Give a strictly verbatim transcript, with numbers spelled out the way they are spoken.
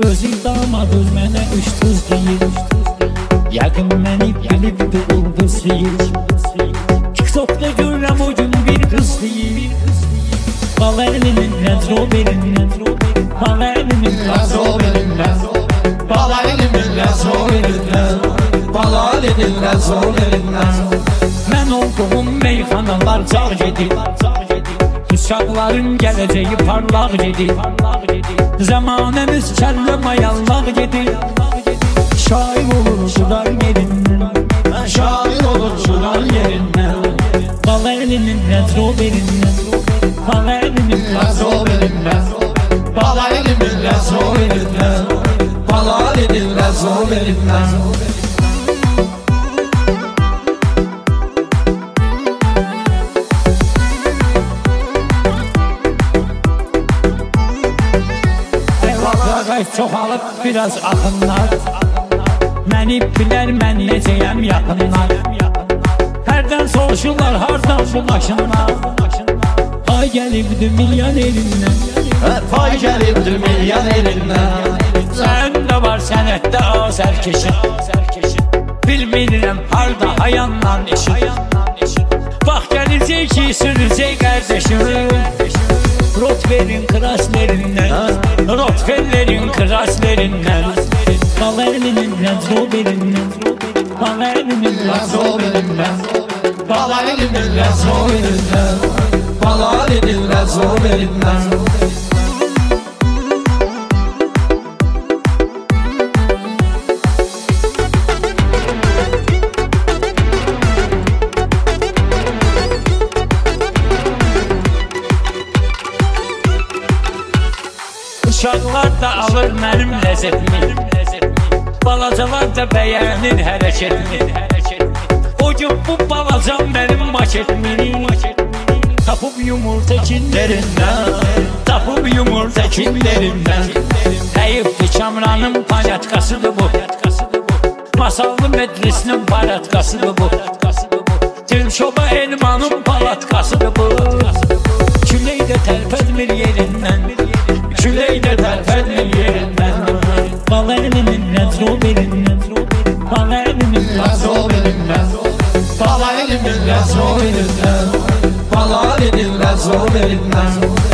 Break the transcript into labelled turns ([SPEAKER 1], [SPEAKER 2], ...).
[SPEAKER 1] Özü damad öz mənə üç tuz deyir. Yəqin məni bilib bir ulduz deyir. TikTok'da görürəm o gün bir qız deyir. Bala elinin Range Rover'indən, bala elinin Range Rover'indən, bala elinin Range Rover'indən, bala elinin Range Rover'indən. Mən olduğum meyxanalar çağ gedir. Uşaqların gələcəyi parlaq gedir. Zamanımız kəllə mayallaq gedir. Şair olur şular yerindən, şair olur şular yerindən. Bala elinin Range Rover'indən, bala elinin Range Rover'indən, bala elinin Range Rover'indən, bala elinin Range Rover'indən. Çox alıb biraz axınlar. Məni bilər mən necəyəm yaxınlar. Hərdən soruşurlar hardan bu maşınlar. Ay gəlibdi milyon elindən, pay gəlibdi milyon elindən. Səndə var sənətdə azərkeşin, bilmirəm harda hayandan işin. Bax gələcək ki sürəcək qardeşim. Rotverin kraslerinden, Rotvellerin kraslerinden, bala elinin Range Rover'indən, bala elinin Range Rover'indən, bala elinin Range Rover'indən, bala elinin Range Rover'indən. Uşaqlar da alır mənim ləzzətimi, balacalar da bəyənir hərəkətimi. O gün bu balacam mənim maketimi tapıb yumurta kinlərindən, tapıb yumurta kinlərindən. Həyibdi Kamranın panyatkasıdır bu, Masallı Medrisinin baratkasıdır bu, Dilşoba Elmanın palatkasıdır bu. Küley də tərpədmir yerindən, küley də tərpədmir yerindən. Bala elinin Range Rover'indən, bala elinin Range Rover'indən, bala elinin Range Rover'indən, bala elinin Range Rover'indən.